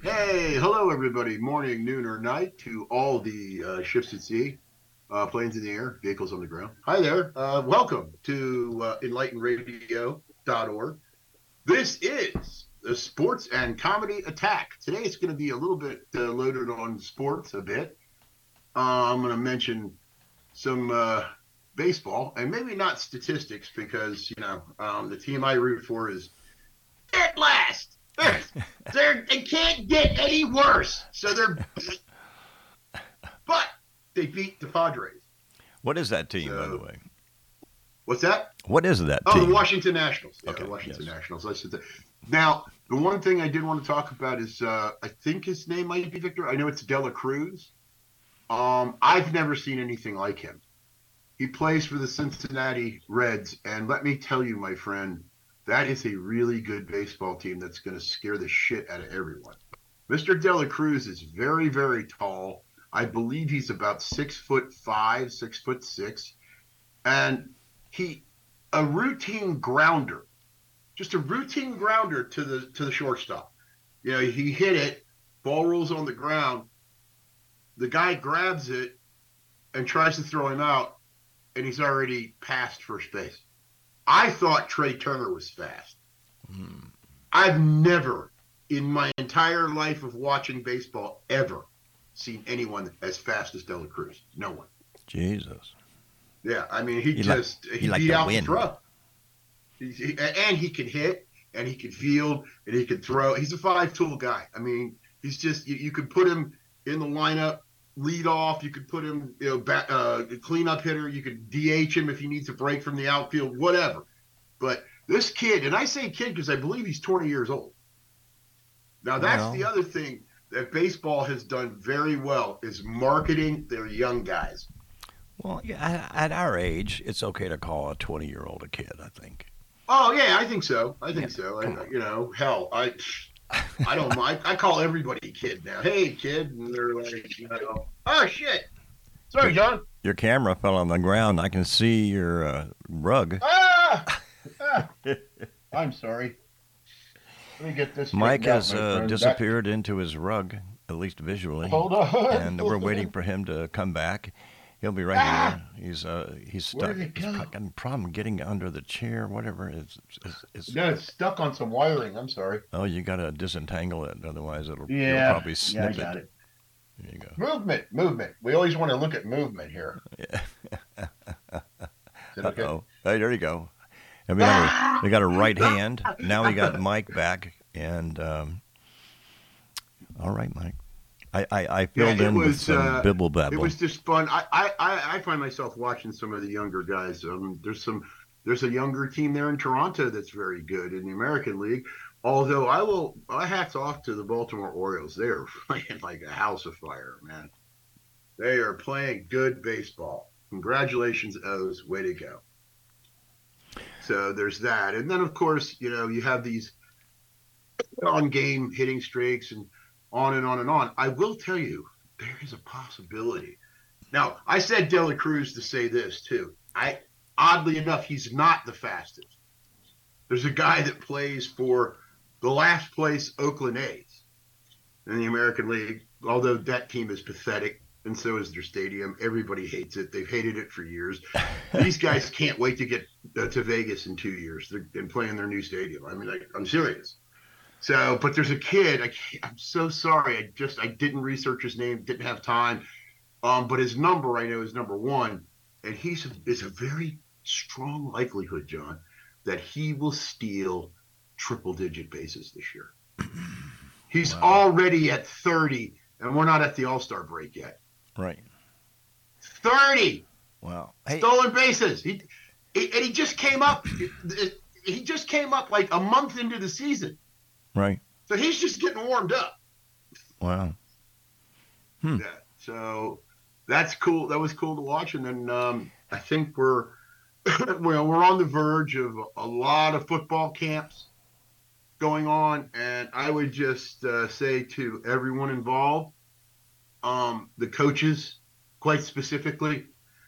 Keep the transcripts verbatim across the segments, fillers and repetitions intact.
Hey, hello everybody. Morning, noon, or night to all the uh, ships at sea, uh, planes in the air, vehicles on the ground. Hi there. Uh, welcome to uh, enlighten radio dot org. This is the Sports and Comedy Attack. Today it's going to be a little bit uh, loaded on sports a bit. Uh, I'm going to mention some uh, baseball and maybe not statistics because, you know, um, the team I root for is at last. They're, they're, they can't get any worse. So they're, but they beat the Padres. What is that team, So, by the way? What's that? What is that Oh, team? the Washington Nationals. Yeah, Okay, the Washington yes. Nationals. I said that. Now, the one thing I did want to talk about is uh, I think his name might be Victor. I know it's Dela Cruz. Um, I've never seen anything like him. He plays for the Cincinnati Reds, and let me tell you, my friend, that is a really good baseball team that's going to scare the shit out of everyone. Mister Dela Cruz is very, very tall. I believe he's about six foot five, six foot six, and he a routine grounder, just a routine grounder to the to the shortstop. You know, he hit it, ball rolls on the ground. The guy grabs it and tries to throw him out, and he's already past first base. I thought Trey Turner was fast. Hmm. I've never, in my entire life of watching baseball, ever seen anyone as fast as Dela Cruz. No one. Jesus. Yeah, I mean, he, He like- just he he like beat to out the win. throw. He, he, and he can hit, and he can field, and he can throw. He's a five-tool guy. I mean, he's just you, you could put him in the lineup, lead off. You could put him, you know, back, uh, cleanup hitter. You could D H him if he needs a break from the outfield, whatever. But this kid, and I say kid because I believe he's twenty years old. Now, that's Well. the other thing that baseball has done very well is marketing their young guys. Well, yeah, at at our age, it's okay to call a twenty-year-old a kid, I think. Oh yeah, I think so. I think Yeah, so. come I, on. you know, hell, I I don't mind. I call everybody kid now. Hey, kid, and they're like, you know, oh shit. Sorry, John. Your camera fell on the ground. I can see your uh, rug. Ah, ah. I'm sorry. Let me get this. Mike straightened out, has my uh, friend. disappeared into his rug, at least visually, That- hold on. and we're waiting for him to come back. He'll be right Ah! here. He's uh, he's Where stuck. did it He's go? got a problem getting under the chair, whatever. It's, it's, it's, No, it's stuck on some wiring. I'm sorry. oh, you got to disentangle it, otherwise it'll Yeah, you'll probably yeah, I snip got it. it. There you go. Movement, movement. We always want to look at movement here. Yeah. Is it okay? Uh-oh. Hey, there you go. And we got a, we got a right hand. Now we got Mike back. And um, all right, Mike. I, I, I filled Yeah, it in with was, some uh, bibble It babble. was just fun. I, I, I I find myself watching some of the younger guys. Um, there's some there's a younger team there in Toronto that's very good in the American League. Although I will, my hats off to the Baltimore Orioles. They are playing like a house of fire, man. They are playing good baseball. Congratulations, O's. Way to go. So there's that. And then, of course, you know, you have these on-game hitting streaks and on and on and on. I will tell you, there is a possibility. Now, I said Dela Cruz to say this, too. I Oddly enough, he's not the fastest. There's a guy that plays for the last place Oakland A's in the American League, although that team is pathetic, and so is their stadium. Everybody hates it. They've hated it for years. These guys can't wait to get uh, to Vegas in two years They're, and play in their new stadium. I mean, I, I'm serious. So, but there's a kid. I can't, I'm so sorry. I just I didn't research his name. Didn't have time. Um, but his number I know is number one, and he's is a very strong likelihood, John, that he will steal triple-digit bases this year. He's Wow. already at thirty, and we're not at the All-Star break yet. Right. thirty Wow. Hey, stolen bases. He, he and he just came up. He just came up like a month into the season, right. so he's just getting warmed up. Wow. Hmm. Yeah, so that's cool. That was cool to watch. And then um, I think we're well, we're on the verge of a lot of football camps going on, and I would just uh, say to everyone involved, um, the coaches, quite specifically,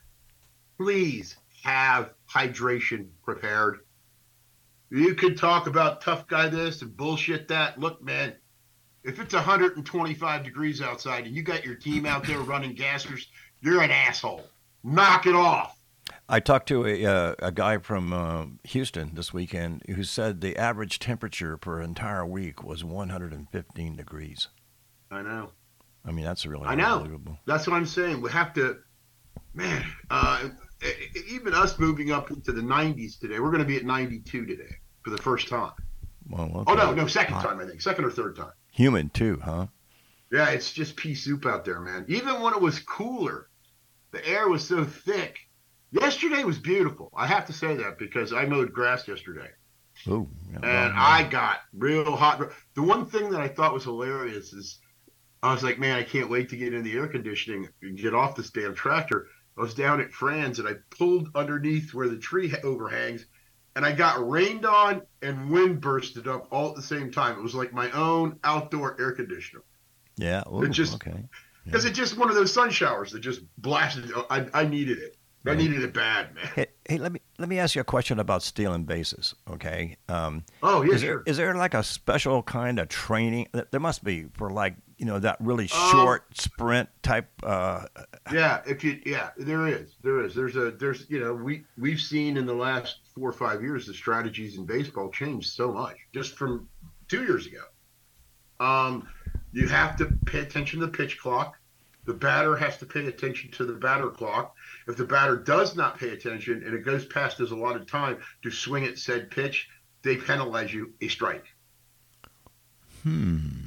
please have hydration prepared. You could talk about tough guy this and bullshit that. Look, man, if it's one hundred twenty-five degrees outside and you got your team out there running gassers, you're an asshole. Knock it off. I talked to a uh, a guy from uh, Houston this weekend who said the average temperature per entire week was one hundred fifteen degrees. I know. I mean, that's really I know. unbelievable. That's what I'm saying. We have to, man, uh, even us moving up into the nineties today, we're going to be at ninety-two today for the first time. Well, okay. Oh, no, no, second time, I think. Second or third time. Humid, too, huh? Yeah, it's just pea soup out there, man. Even when it was cooler, the air was so thick. Yesterday was beautiful. I have to say that because I mowed grass yesterday. Ooh, yeah, and well, I got real hot. The one thing that I thought was hilarious is I was like, man, I can't wait to get in the air conditioning and get off this damn tractor. I was down at Fran's and I pulled underneath where the tree overhangs, and I got rained on and wind bursted up all at the same time. It was like my own outdoor air conditioner. Yeah, ooh, it just, okay. Because yeah. it's just one of those sun showers that just blasted. I, I needed it. I Yeah. needed it bad, man. Hey, hey, let me let me ask you a question about stealing bases, okay? Um, Oh, yeah, is sure. there is there like a special kind of training? There must be for like you know that really Um, short sprint type. Uh, Yeah, if you yeah, there is. There is. There's a there's you know, we we've seen in the last four or five years the strategies in baseball change so much just from two years ago. Um you have to pay attention to the pitch clock. The batter has to pay attention to the batter clock. If the batter does not pay attention and it goes past his allotted time to swing at said pitch, they penalize you a strike. hmm.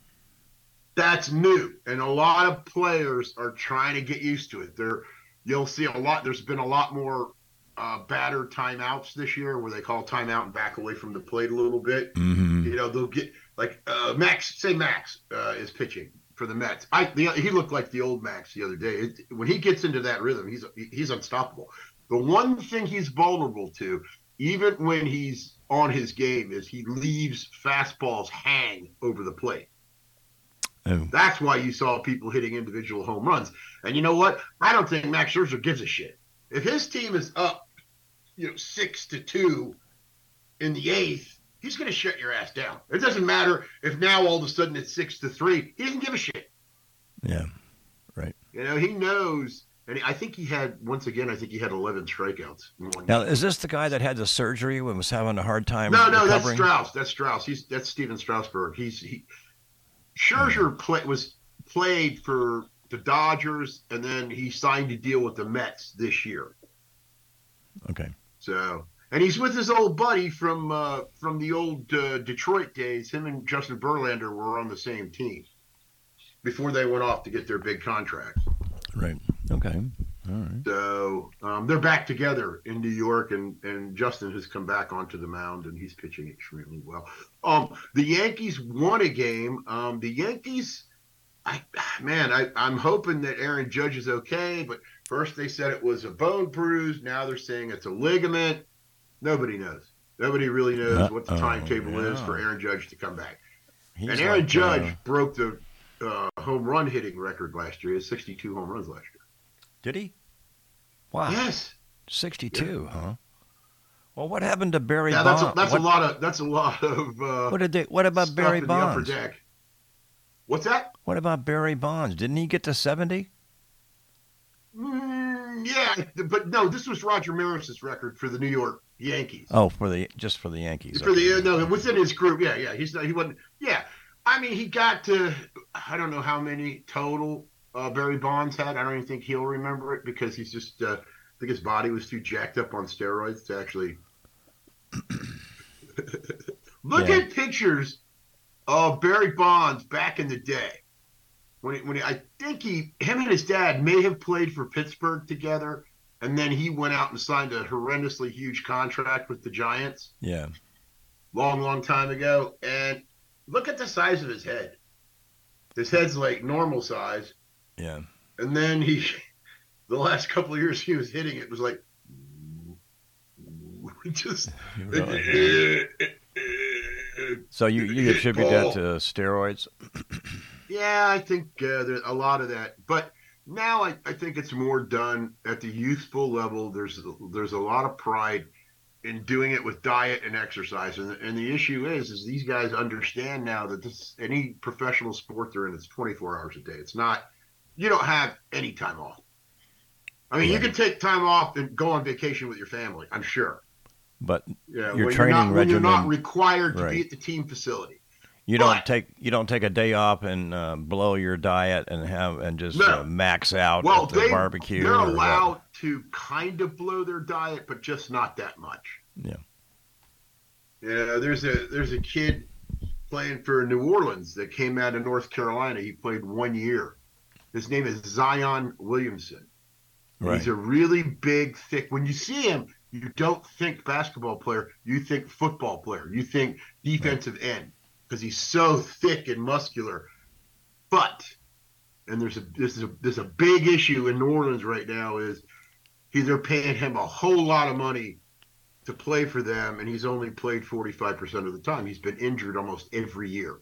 That's new, and a lot of players are trying to get used to it. There, you'll see a lot. There's been a lot more uh, batter timeouts this year, where they call timeout and back away from the plate a little bit. Mm-hmm. You know, they'll get like uh, Max. Say Max uh, is pitching for the Mets. I the, he looked like the old Max the other day. It, when he gets into that rhythm, he's he's unstoppable. The one thing he's vulnerable to, even when he's on his game, is he leaves fastballs hang over the plate. Oh. That's why you saw people hitting individual home runs. And you know what? I don't think Max Scherzer gives a shit. If his team is up, you know, six to two in the eighth, he's going to shut your ass down. It doesn't matter if now all of a sudden it's six to three. He doesn't give a shit. Yeah, right. You know, he knows. And I think he had, once again, I think he had eleven strikeouts in one Now, game. is this the guy that had the surgery and was having a hard time No, no, that's recovering? Strauss. That's Strauss. He's that's Steven Strasburg. He's he. Scherzer play, was played for the Dodgers, and then he signed a deal with the Mets this year. Okay. So, and he's with his old buddy from uh, from the old uh, Detroit days. Him and Justin Verlander were on the same team before they went off to get their big contracts. Right. Okay. All right. So um, they're back together in New York, and, and Justin has come back onto the mound, and he's pitching extremely well. Um, the Yankees won a game. Um, the Yankees, I man, I, I'm hoping that Aaron Judge is okay, but first they said it was a bone bruise. Now they're saying it's a ligament. Nobody knows. Nobody really knows Uh, what the timetable oh, yeah. is for Aaron Judge to come back. He's and Aaron like, Judge uh, broke the uh, home run hitting record last year. He had sixty-two home runs last year. did he? Wow. Yes. sixty-two, huh? Well, what happened to Barry Yeah, Bonds? that's a, that's what, a lot of that's a lot of. Uh, what did they? What about stuff Barry in the upper Bonds? deck. What's that? What about Barry Bonds? Didn't he get to seventy? Mm, yeah, but no, this was Roger Maris's record for the New York Yankees. Oh, for the just for the Yankees. For okay. the no, within his group, yeah, yeah, he's not, he wasn't. Yeah, I mean, he got to I don't know how many total uh, Barry Bonds had. I don't even think he'll remember it because he's just. Uh, I think his body was too jacked up on steroids to actually. Look Yeah. at pictures of Barry Bonds back in the day. When he, when he, I think he, him and his dad may have played for Pittsburgh together, and then he went out and signed a horrendously huge contract with the Giants. Yeah. Long, long time ago. And look at the size of his head. His head's like normal size. Yeah. And then he, the last couple of years he was hitting it was like, just. Really? So you, you attribute that to steroids? Yeah, I think uh, there's a lot of that. But now I, I think it's more done at the youthful level. There's there's a lot of pride in doing it with diet and exercise. And, and the issue is, is these guys understand now that this any professional sport they're in, it's twenty-four hours a day. It's not, you don't have any time off. I mean, yeah. you can take time off and go on vacation with your family, I'm sure. But yeah, your when training you're not, regimen, when you're not required to right. be at the team facility. You but, don't take you don't take a day off and uh, blow your diet and have and just no. uh, max out well, at the they, barbecue. They're allowed what? to kind of blow their diet, but just not that much. Yeah. Yeah, there's a there's a kid playing for New Orleans that came out of North Carolina. He played one year. His name is Zion Williamson. Right. He's a really big, thick. When you see him, you don't think basketball player. You think football player. You think defensive right. end because he's so thick and muscular. But, and there's a this is a there's a big issue in New Orleans right now is he, they're paying him a whole lot of money to play for them, and he's only played forty-five percent of the time. He's been injured almost every year.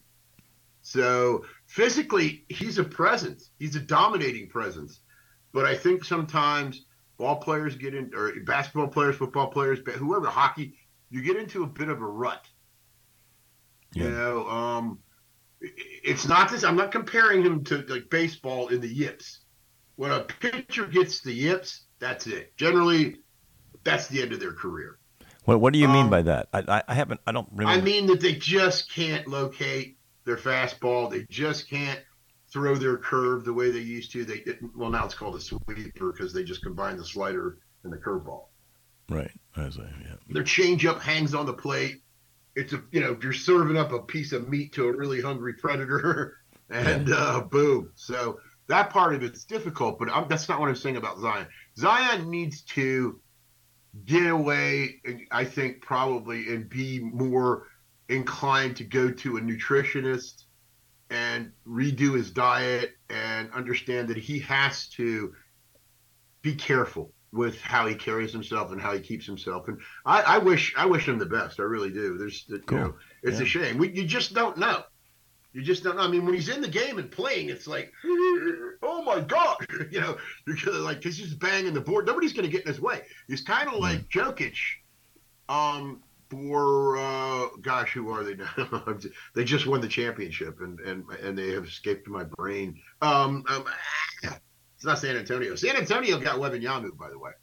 So physically, he's a presence. He's a dominating presence. But I think sometimes ball players get in, or basketball players, football players, whoever, hockey, you get into a bit of a rut. Yeah. You know, um, it's not this. I'm not comparing him to like baseball in the yips. When a pitcher gets the yips, that's it. Generally, that's the end of their career. Well, what do you mean um, by that? I, I haven't. I don't remember. I mean that they just can't locate their fastball. They just can't throw their curve the way they used to. They well now it's called a sweeper because they just combine the slider and the curveball. Right. I say, yeah. Their changeup hangs on the plate. It's a you know you're serving up a piece of meat to a really hungry predator, and yeah. uh, boom. So that part of it's difficult, but I'm, that's not what I'm saying about Zion. Zion needs to get away, I think, probably, and be more inclined to go to a nutritionist and redo his diet and understand that he has to be careful with how he carries himself and how he keeps himself. And I, I wish I wish him the best. I really do. There's, you cool. know, it's yeah. a shame. We, you just don't know. You just don't know. I mean, when he's in the game and playing, it's like, oh my God, you know, you're gonna like, because he's banging the board. Nobody's going to get in his way. He's kind of like Jokic. Um, for uh, gosh, who are they now? They just won the championship, and and and they have escaped my brain. Um, um, it's not San Antonio. San Antonio got Wembanyama, by the way.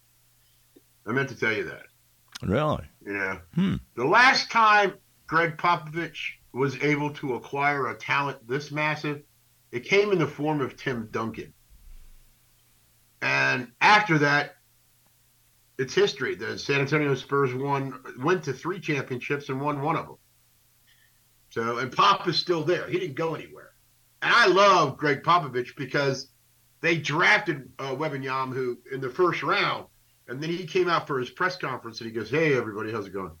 I meant to tell you that. Really? Yeah. Hmm. The last time Greg Popovich was able to acquire a talent this massive, it came in the form of Tim Duncan. And after that, it's history. The San Antonio Spurs won, went to three championships and won one of them. So, and Pop is still there. He didn't go anywhere. And I love Greg Popovich because they drafted uh, Wembanyama who in the first round, and then he came out for his press conference and he goes, "Hey, everybody, how's it going?"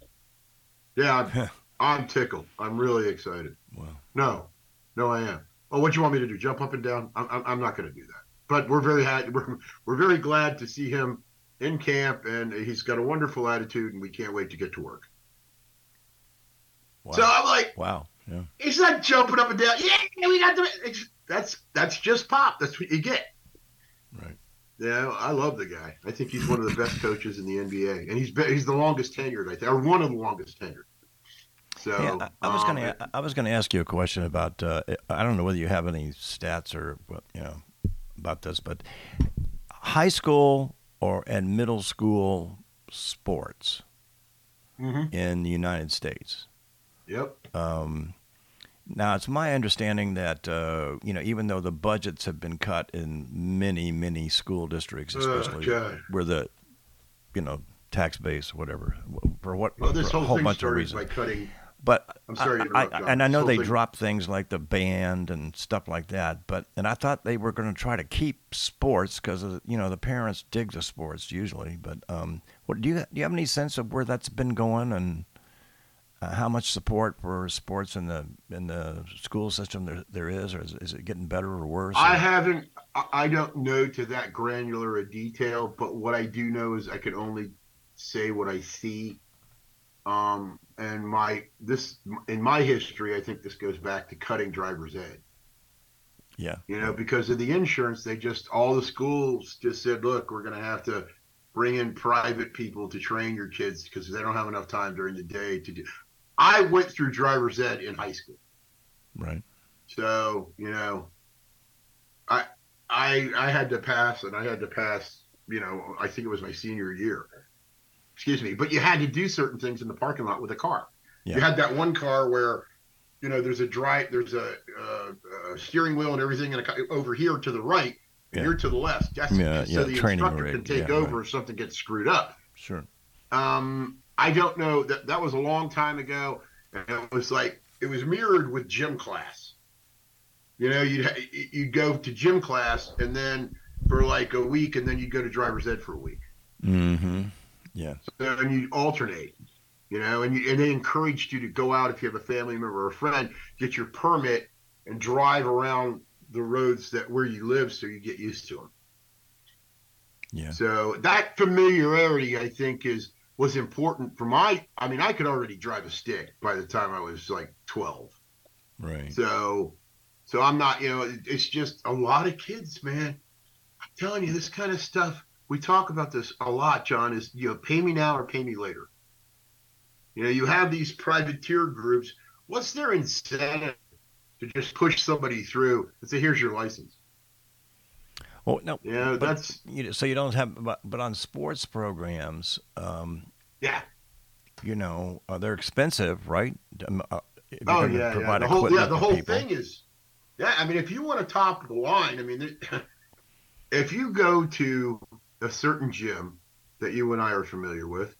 Yeah, I'm, I'm tickled. I'm really excited. Wow. No, no, I am. Oh, what do you want me to do? Jump up and down? I'm, I'm, I'm not going to do that. But we're very happy. We're, we're very glad to see him in camp, and he's got a wonderful attitude, and we can't wait to get to work. Wow. So I'm like, wow, yeah. He's not jumping up and down. Yeah, we got the. It's, that's that's just Pop. That's what you get. Right. Yeah, I love the guy. I think he's one of the best coaches in the N B A, and he's been, he's the longest tenured, I think, or one of the longest tenured. So yeah, I, I was um, going to I was going to ask you a question about. Uh, I don't know whether you have any stats or you know about this, but high school or and middle school sports mm-hmm. in the United States. Yep. Um, now, it's my understanding that, uh, you know, even though the budgets have been cut in many, many school districts, especially uh, where the, you know, tax base, whatever, for what, well, this for a whole, whole thing bunch of started reasons. By cutting. But I'm sorry I, to interrupt, I, John. and I know This they whole thing- dropped things like the band and stuff like that. But and I thought they were going to try to keep sports because you know the parents dig the sports usually. But um, what do you do? You have any sense of where that's been going and uh, how much support for sports in the in the school system there there is, or is, is it getting better or worse? I or? haven't. I don't know to that granular a detail, but what I do know is I can only say what I see. Um, and my this in my history, I think this goes back to cutting driver's ed. Yeah, you know, because of the insurance, they just all the schools just said, "Look, we're going to have to bring in private people to train your kids because they don't have enough time during the day to do. I went through driver's ed in high school. Right. So, you know, I I I had to pass and I had to pass, you know, I think it was my senior year. Excuse me. But you had to do certain things in the parking lot with a car. Yeah. You had that one car where, you know, there's a drive, there's a, a, a steering wheel and everything, and a, over here to the right, yeah. you're to the left. That's yeah, so yeah, the instructor rig. can take yeah, over right. if something gets screwed up. Sure. Um, I don't know that that was a long time ago, and it was like it was mirrored with gym class. You know, you'd you'd go to gym class, and then for like a week, and then you'd go to driver's ed for a week. Mm-hmm. Yeah. So, and you'd alternate. You know, and, you, and they encouraged you to go out if you have a family member or a friend, get your permit and drive around the roads that where you live so you get used to them. Yeah. So that familiarity, I think, is was important for my. I mean, I could already drive a stick by the time I was like twelve. Right. So, so I'm not. You know, it's just a lot of kids, man. I'm telling you, this kind of stuff. We talk about this a lot, John. Is you know, pay me now or pay me later. You know, you have these privateer groups. What's their incentive to just push somebody through and say, "Here's your license"? Well, no, yeah, but, that's you know, so you don't have, but, but on sports programs, um, yeah, you know, uh, they're expensive, right? Uh, oh yeah, yeah. The whole yeah, the whole people. thing is, yeah. I mean, if you want to top the line, I mean, if you go to a certain gym that you and I are familiar with.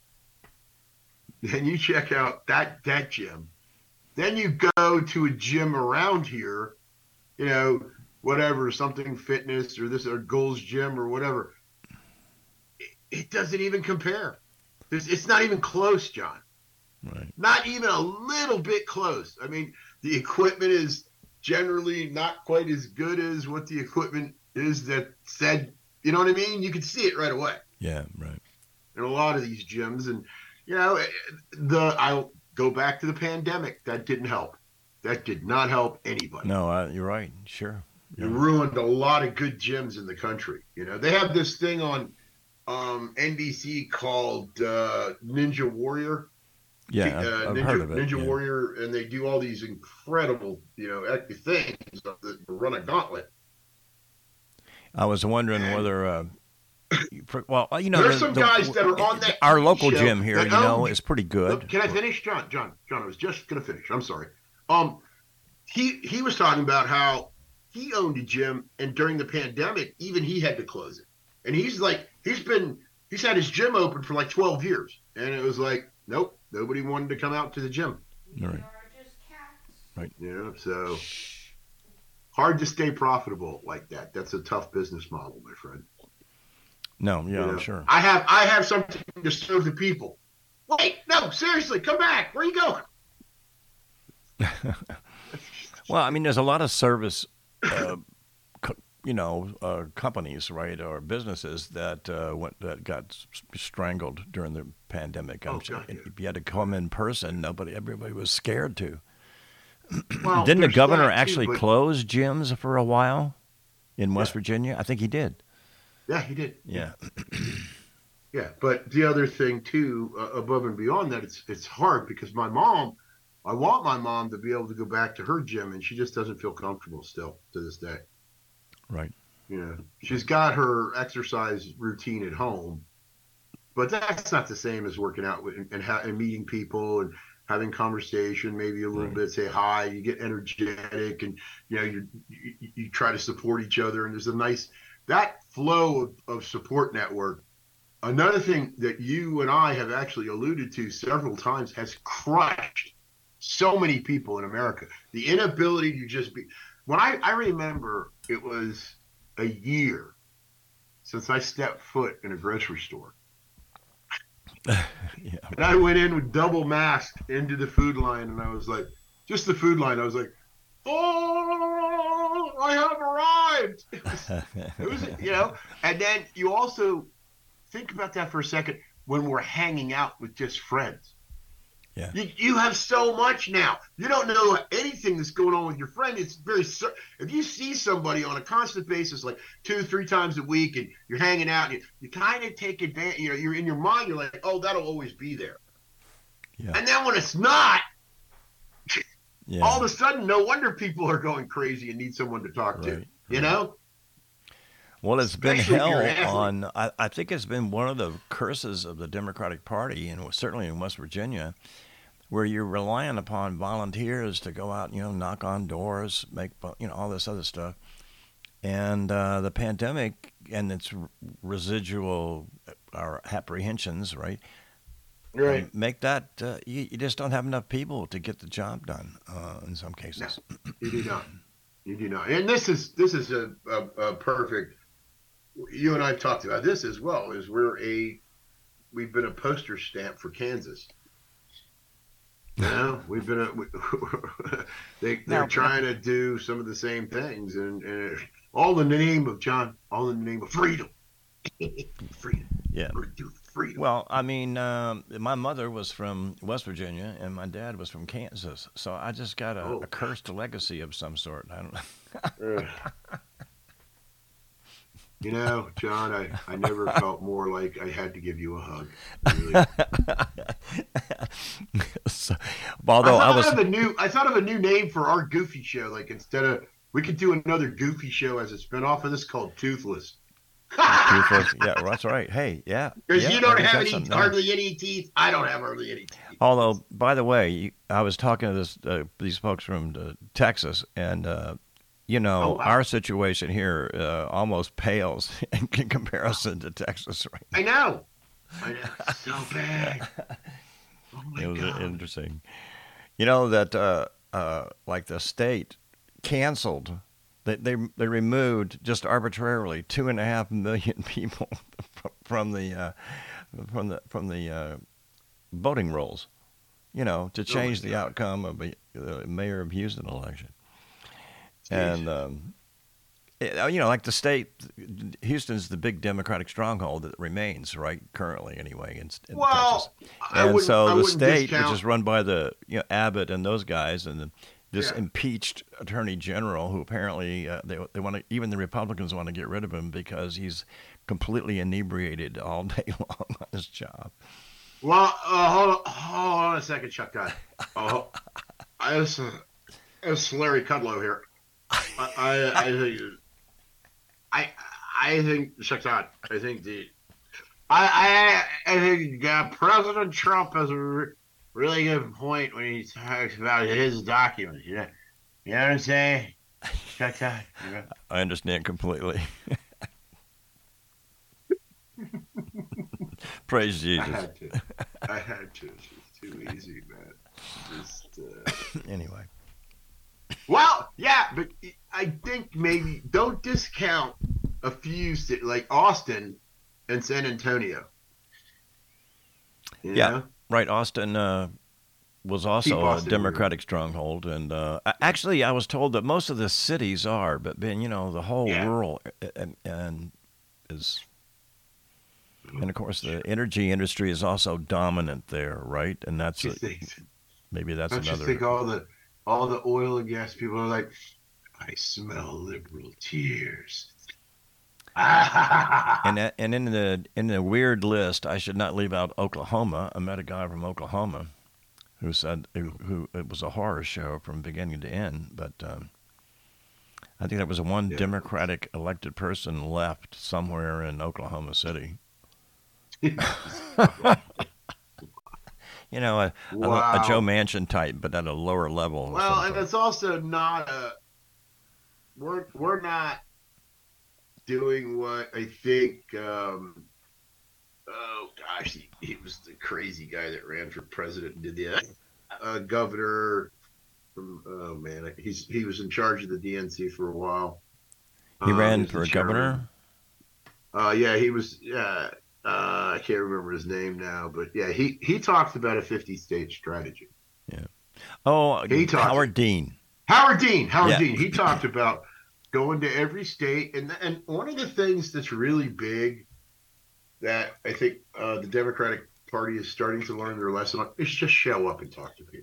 Then you check out that that gym. Then you go to a gym around here, you know, whatever, something fitness or this or Gold's Gym or whatever. It, it doesn't even compare. There's, it's not even close, John. Right. Not even a little bit close. I mean, the equipment is generally not quite as good as what the equipment is that said, you know what I mean? You can see it right away. Yeah, right. In a lot of these gyms. And you know, the I'll go back to the pandemic. That didn't help. That did not help anybody. No, uh, you're right. Sure. It yeah. ruined a lot of good gyms in the country. You know, they have this thing on um, N B C called uh, Ninja Warrior. Yeah, uh, I've Ninja, heard of it. Ninja yeah. Warrior, and they do all these incredible, you know, things that run a gauntlet. I was wondering and, whether. Uh, Well, you know, there's the, some the, guys that are on that. Our local show gym here, you know, own, is pretty good. Can I finish, John? John, John, I was just gonna finish. I'm sorry. Um, he he was talking about how he owned a gym, and during the pandemic, even he had to close it. And he's like, he's been, he's had his gym open for like twelve years, and it was like, nope, nobody wanted to come out to the gym. Right. Right. Yeah. So hard to stay profitable like that. That's a tough business model, my friend. No, yeah, you know, I'm sure. I have I have something to serve the people. Wait, no, seriously, come back. Where are you going? Well, I mean, there's a lot of service, uh, co- you know, uh, companies, right, or businesses that uh, went that got strangled during the pandemic. Oh, I'm God, yeah. If you had to come in person, nobody, everybody was scared to. Well, Didn't the governor too, actually but... close gyms for a while in West yeah. Virginia? I think he did. Yeah, he did. Yeah. Yeah, but the other thing too, uh, above and beyond that, it's it's hard because my mom, I want my mom to be able to go back to her gym, and she just doesn't feel comfortable still to this day. Right. You know, she's got her exercise routine at home, but that's not the same as working out with, and, ha- and meeting people and having conversation, maybe a little right. bit, say hi, you get energetic, and you know, you, you you try to support each other, and there's a nice. That flow of, of support network, another thing that you and I have actually alluded to several times, has crushed so many people in America. The inability to just be, when I, I remember it was a year since I stepped foot in a grocery store. Yeah. And I went in with double mask into the food line, and I was like, just the food line, I was like, oh, I have arrived. It was, it was, you know, and then you also think about that for a second when we're hanging out with just friends. Yeah. You you have so much now. You don't know anything that's going on with your friend. It's very if you see somebody on a constant basis, like two, three times a week, and you're hanging out, and you, you kind of take advantage. You know, you're in your mind. You're like, oh, that'll always be there. Yeah. And then when it's not, yeah. all of a sudden, no wonder people are going crazy and need someone to talk right, to. Right. You know. Well, it's been Especially if hell you're an athlete. on. I, I think it's been one of the curses of the Democratic Party, and certainly in West Virginia, where you're relying upon volunteers to go out, you know, knock on doors, make, you know, all this other stuff. And uh, the pandemic and its residual or apprehensions, right? Right. Um, make that, uh, you, you just don't have enough people to get the job done uh, in some cases. No, you do not. You do not. And this is, this is a, a, a perfect, you and I have talked about this as well, is we're a, we've been a poster stamp for Kansas. You know, we've been a, we, they, they're Now- trying to do some of the same things, and, and it, all in the name of John, all in the name of freedom. freedom. Yeah. We're gonna do freedom. Well, I mean, um, my mother was from West Virginia, and my dad was from Kansas, so I just got a, Oh. a cursed legacy of some sort. I don't know. Uh, you know, John, I, I never felt more like I had to give you a hug. Really. so, although I I, thought was, of a new I thought of a new name for our Goofy show. Like instead of we could do another Goofy show as a spinoff of this called Toothless. Toothless- yeah, that's right. Hey, yeah, Because yeah, you I don't think have that's any something. hardly any teeth. I don't have hardly any teeth. Although, by the way, you- I was talking to this uh, these folks from uh, Texas, and uh, you know, Oh, wow. our situation here uh, almost pales in comparison to Texas, right? I know. I know. It's so bad. Oh my It was God. interesting. You know that uh, uh, like the state canceled. They, they they removed just arbitrarily two and a half million people from the uh, from the from the uh, voting rolls, you know, to change the God. outcome of the uh, mayor of Houston election. And um, it, you know, like the state, Houston's the big Democratic stronghold that remains, right, currently anyway, in, in Texas. Well, I And wouldn't, so I the wouldn't state, discount. which is run by the you know Abbott and those guys, and the, this Yeah. impeached attorney general, who apparently uh, they they want to, even the Republicans want to get rid of him because he's completely inebriated all day long on his job. Well, uh, hold on, hold on a second, Chuck Guy. Oh, I was, uh, it's Larry Kudlow here. I, I, I think, I, I think, Chuck Todd. I think the, I, I, I think uh, President Trump has a re- really good point when he talks about his documents. You know, you know what I'm saying, Chuck Todd? You know? I understand completely. Praise I Jesus. had to. I had to. It's too easy, man. Just. Uh... Anyway. Well, yeah, but I think maybe don't discount a few ci- like Austin and San Antonio. You Yeah. know? Right, Austin uh, was also Keep Austin a Democratic stronghold, and uh, a- actually, I was told that most of the cities are, but Ben, you know, the whole Yeah. rural uh, and, and is, and of course, the energy industry is also dominant there, right? And that's You a, think, maybe that's don't you another. think all the all the oil and gas people are like, I smell liberal tears. And that, and in the in the weird list, I should not leave out Oklahoma. I met a guy from Oklahoma who said who, who it was a horror show from beginning to end. But um, I think there was one Yeah. Democratic elected person left somewhere in Oklahoma City. You know, a, a- a, Wow. Joe Manchin type, but at a lower level. of Well, some and sort. it's also not a. We're we're not doing what I think. Um, oh gosh, he, he was the crazy guy that ran for president and did the uh, governor. From oh man, he's he was in charge of the D N C for a while. He Um, ran was the for chairman. governor. Uh, yeah, he was. Yeah, uh, I can't remember his name now, but yeah, he he talked about a fifty-state strategy. Oh, He talked- Howard Dean. Howard Dean, Howard Yeah. Dean. He talked about going to every state, and and one of the things that's really big that I think uh, the Democratic party is starting to learn their lesson. It's just show up and talk to people.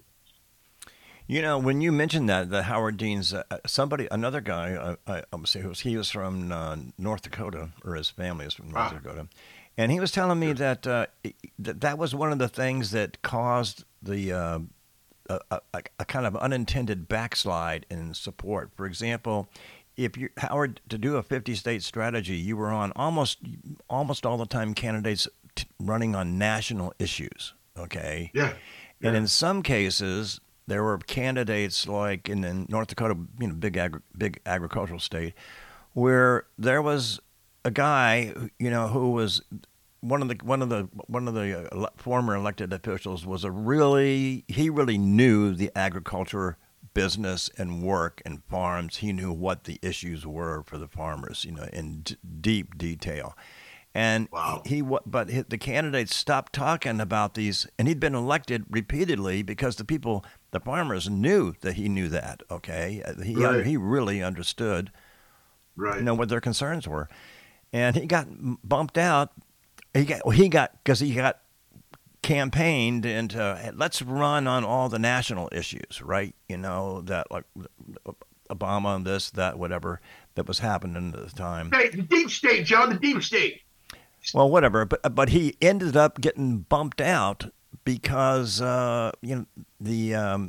You know, when you mentioned that, the Howard Dean's, uh, somebody, another guy, uh, I, I would say, he was, he was from uh, North Dakota, or his family is from North ah. Dakota, and he was telling me that, uh, that that was one of the things that caused the uh, a, a, a kind of unintended backslide in support. For example, if you Howard to do a fifty-state strategy, you were on almost almost all the time candidates t- running on national issues. Okay. Yeah. yeah. And in some cases, there were candidates like in, in North Dakota, you know, big agri- big agricultural state, where there was a guy, you know, who was one of the one of the one of the uh, former elected officials was a really he really knew the agriculture business and work and farms. He knew what the issues were for the farmers, you know, in d- deep detail. And wow. he, he, but the candidates stopped talking about these, and he'd been elected repeatedly because the people, the farmers, knew that he knew that. Okay, he right. he really understood, right? You know what their concerns were, and he got bumped out. He got he got because he got campaigned into hey, let's run on all the national issues, right? You know that like Obama and this, that, whatever that was happening at the time. Hey, the deep state, John, the deep state. Well, whatever, but but he ended up getting bumped out because uh, you know the um,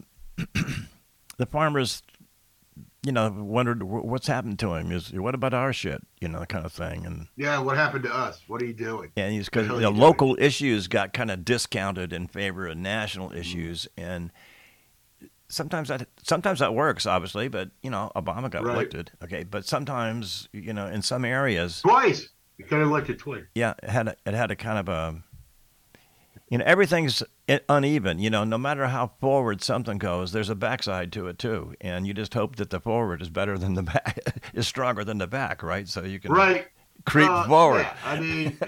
the farmers, you know, wondered what's happened to him. Is what about our shit, you know, kind of thing. And yeah, what happened to us? What are you doing? And he's because the local doing? issues got kind of discounted in favor of national issues, mm. and sometimes that sometimes that works, obviously. But you know, Obama got right. elected, okay. But sometimes, you know, in some areas, twice. You got elected twice. Yeah, it had a, it had a kind of a, you know, everything's uneven. You know, no matter how forward something goes, there's a backside to it too, and you just hope that the forward is better than the back, is stronger than the back, right? So you can right. creep uh, forward. Yeah. I mean,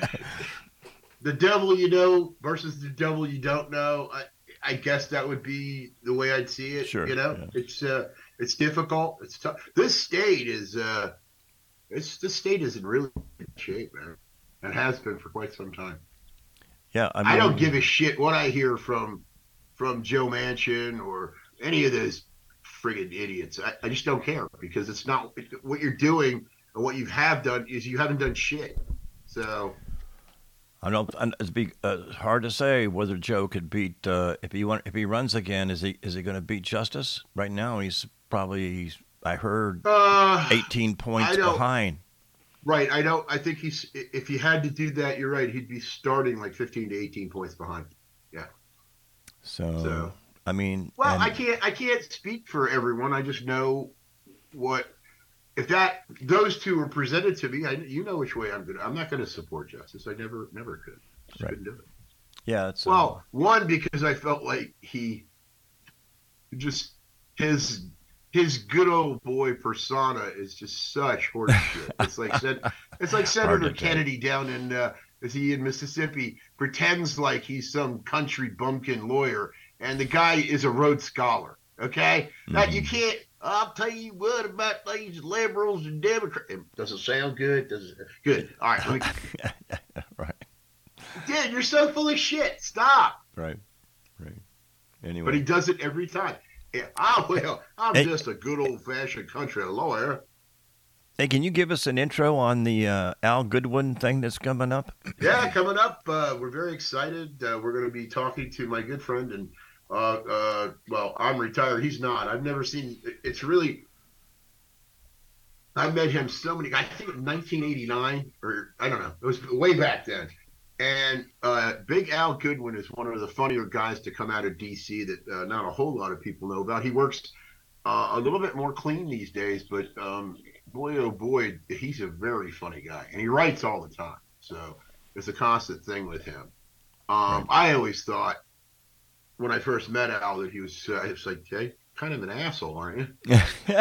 the devil you know versus the devil you don't know. I, I guess that would be the way I'd see it. Sure. You know, yeah. it's uh, it's difficult. It's tough. This state is. Uh, It's the state is in really good shape, man, and has been for quite some time. Yeah, I, mean, I don't give a shit what I hear from from Joe Manchin or any of those friggin' idiots. I, I just don't care because it's not what you're doing and what you have done is you haven't done shit. So I don't. It's be uh, hard to say whether Joe could beat uh, if he want, if he runs again. Is he is he going to beat Justice? Right now, he's probably. I heard uh, eighteen points behind. Right. I don't. I think he's. If he had to do that, you're right. He'd be starting like fifteen to eighteen points behind. Yeah. So. so I mean. Well, and, I can't. I can't speak for everyone. I just know what. If that those two are presented to me, I, you know which way I'm gonna. I'm not going to support Justice. I never, never could. Just right. couldn't do it. Yeah. It's, well, uh, one because I felt like he just his. His good old boy persona is just such horseshit. It's like it's like Senator Kennedy down in uh, is he in Mississippi pretends like he's some country bumpkin lawyer, and the guy is a Rhodes Scholar. Okay, mm-hmm. Now you can't. I'll tell you what about these liberals and Democrats. It doesn't sound good. Does it? Good. All right. Let me... right. Dude, you're so full of shit. Stop. Right. Right. Anyway. But he does it every time. Yeah, oh, well, I'm hey, just a good old-fashioned country lawyer. Hey, can you give us an intro on the uh, Al Goodwin thing that's coming up? Yeah, coming up. Uh, we're very excited. Uh, we're going to be talking to my good friend, and uh, uh, well, I'm retired. He's not. I've never seen. It's really. I met him so many. I think in nineteen eighty-nine, or I don't know. It was way back then. And uh, Big Al Goodwin is one of the funnier guys to come out of D C that uh, not a whole lot of people know about. He works uh, a little bit more clean these days, but um, boy, oh boy, he's a very funny guy. And he writes all the time. So it's a constant thing with him. Um, right. I always thought when I first met Al that he was, uh, was like, hey, kind of an asshole, aren't you?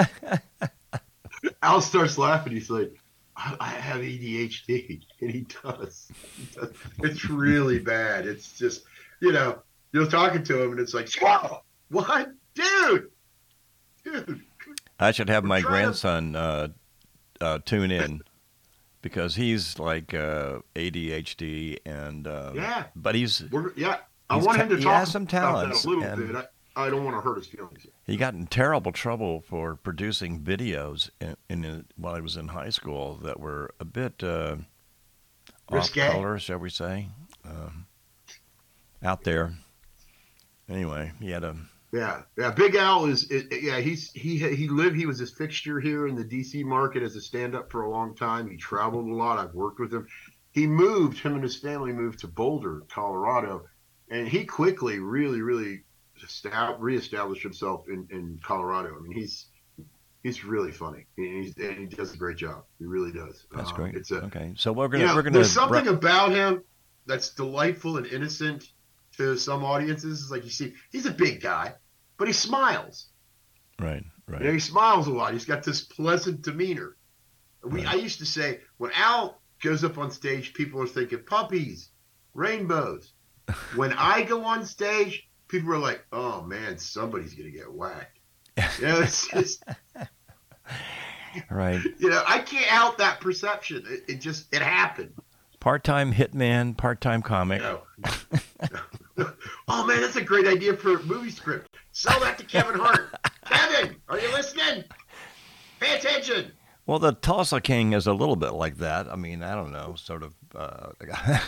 Al starts laughing. He's like, I have A D H D, and he does. he does. It's really bad. It's just, you know, you're talking to him, and it's like, whoa, what? Dude! Dude! I should have my grandson to... uh, uh, tune in because he's like uh, A D H D, and uh, Yeah, but he's we're, yeah. I he's want ta- him to he talk has some about that talents, a little and bit. I, I don't want to hurt his feelings. he got in terrible trouble for producing videos in, in while he was in high school that were a bit uh, off Risque. color, shall we say, um, out there. Anyway, he had a Yeah, yeah. Big Al is, is yeah. He's he he lived. He was a fixture here in the D C market as a stand-up for a long time. He traveled a lot. I've worked with him. He moved. Him and his family moved to Boulder, Colorado, and he quickly, really, really, estab- reestablished himself in, in Colorado. I mean, he's he's really funny. He's, and he does a great job. He really does. that's Um, great. it's a Okay, so we're gonna you know, we're gonna there's something about him that's delightful and innocent to some audiences. It's like you see, he's a big guy, but he smiles. right, right. You know, he smiles a lot. He's got this pleasant demeanor. We, Right. I used to say, when Al goes up on stage, people are thinking puppies, rainbows. When I go on stage, people are like, "Oh man, somebody's gonna get whacked." You know, it's just, Right. you know, I can't help that perception. It, it just, it happened. Part-time hitman, part-time comic. No. Oh man, that's a great idea for a movie script. Sell that to Kevin Hart. Kevin, are you listening? Pay attention. Well, the Tulsa King is a little bit like that. I mean, I don't know, sort of. Uh,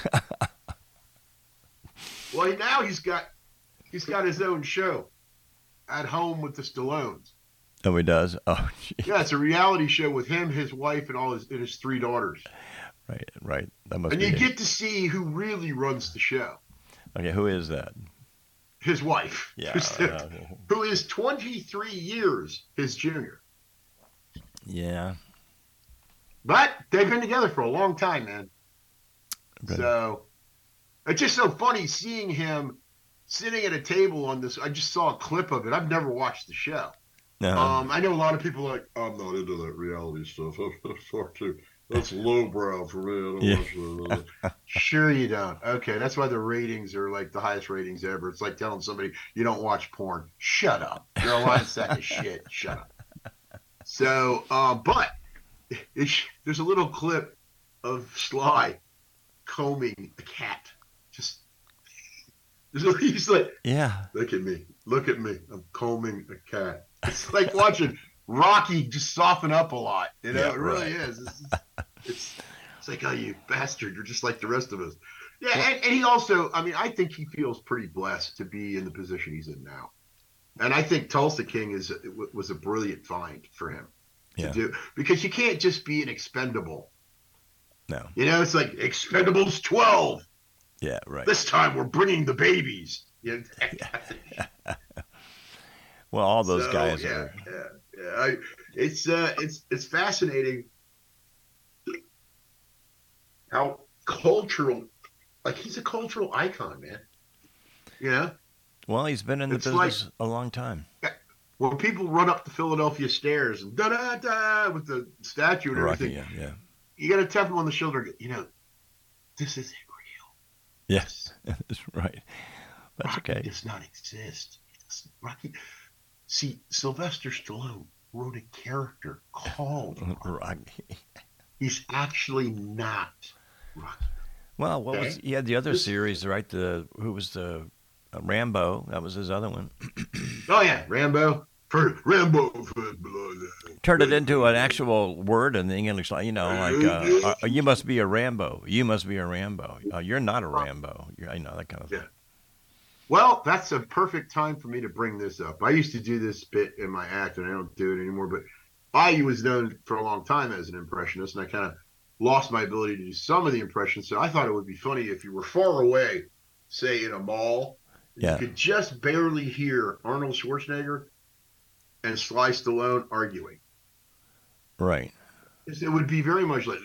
Well, now he's got he's got his own show, At Home with the Stallones. oh, he does. Oh, gee. Yeah, it's a reality show with him, his wife, and all his and his three daughters. Right, right. That must And be you it. get to see who really runs the show. Okay, who is that? His wife, Yeah, who's- uh, who is twenty-three years his junior. yeah. But they've been together for a long time, man. Good. So it's just so funny seeing him sitting at a table on this. I just saw a clip of it. I've never watched the show. No. Um, I know a lot of people are like, I'm not into that reality stuff. That's far too. That's lowbrow for me. I don't Yeah. watch that. Sure you don't. Okay, that's why the ratings are like the highest ratings ever. It's like telling somebody you don't watch porn. Shut up. You're a lying sack of shit. Shut up. So, uh, but it's, there's a little clip of Sly combing a cat. Just he's like, yeah. look at me, look at me. I'm combing a cat. It's like watching Rocky just soften up a lot. You know, Yeah, it really right. is. It's, it's, it's like, oh, you bastard! You're just like the rest of us. Yeah, and, and he also, I mean, I think he feels pretty blessed to be in the position he's in now. And I think Tulsa King is was a brilliant find for him to Yeah. do, because you can't just be an expendable. No. You know, it's like Expendables twelve. Yeah, right. This time we're bringing the babies. You know? Well, all those So, guys yeah, are. yeah, yeah. I, it's uh, it's it's fascinating how cultural, like he's a cultural icon, man. You know, Well, he's been in the It's business a long time. when people run up the Philadelphia stairs and da da da with the statue and Rocky, everything, yeah, yeah. you got to tap him on the shoulder. You know, this isn't real. Yes, that's right. That's Rocky okay. does not exist. He doesn't- Rocky. See, Sylvester Stallone wrote a character called Rocky. Rocky. He's actually not Rocky. Well, what Okay. was he had the other This- series, right? The who was the uh, Rambo? That was his other one. Oh yeah, Rambo. For Rambo for blood. Turned it into an actual word in the English, like, you know, like uh, uh, you must be a Rambo. You must be a Rambo. Uh, you're not a Rambo. You're, you know, that kind of thing. Yeah. Well, that's a perfect time for me to bring this up. I used to do this bit in my act, and I don't do it anymore. But I was known for a long time as an impressionist, and I kind of lost my ability to do some of the impressions. So I thought it would be funny if you were far away, say in a mall, and Yeah. you could just barely hear Arnold Schwarzenegger and Sly Stallone arguing. Right. It would be very much like.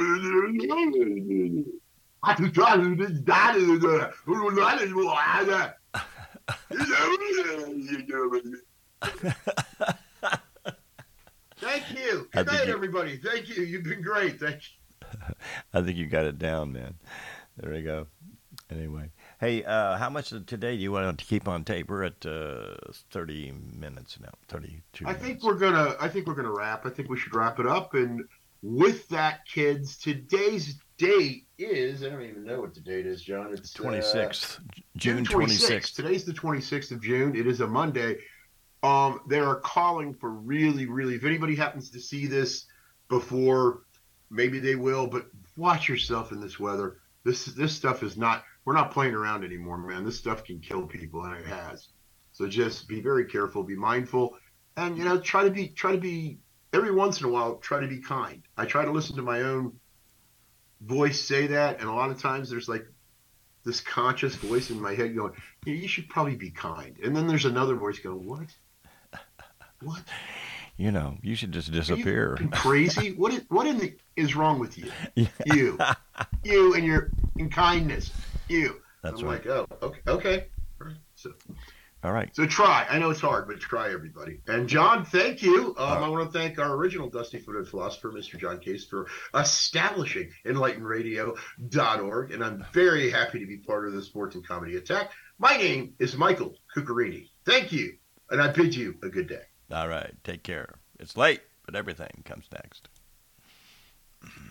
Thank you. I Good think night, you- everybody. Thank you. You've been great. Thank you. I think you got it down, man. There we go. Anyway, hey, uh, how much of today do you want to keep on tape? We're at uh, thirty minutes now, thirty-two. I minutes. think we're gonna. I think we're gonna wrap. I think we should wrap it up. And with that, kids, today's date is, I don't even know what the date is, John. It's uh, twenty-sixth, June June twenty-sixth. twenty-sixth. Today's the twenty-sixth of June. It is a Monday. Um, they are calling for really, really, if anybody happens to see this before, maybe they will, but watch yourself in this weather. This this stuff is not, we're not playing around anymore, man. This stuff can kill people, and it has. So just be very careful, be mindful, and, you know, try to be, try to be, every once in a while, try to be kind. I try to listen to my own voice say that, and a lot of times there's like this conscious voice in my head going, yeah, you should probably be kind. And then there's another voice going, what? What? You know, you should just Are disappear. you crazy? What is, what in the, is wrong with you? Yeah. You. You and your and kindness. You. That's I'm right. like, oh, okay. Okay. All right. So, All right. so try. I know it's hard, but try, everybody. And John, thank you. Um, Uh, I want to thank our original Dusty Footed Philosopher, Mister John Case, for establishing enlighten radio dot org. And I'm very happy to be part of the Sports and Comedy Attack. My name is Michael Cuccarini. Thank you. And I bid you a good day. All right. Take care. It's late, but everything comes next.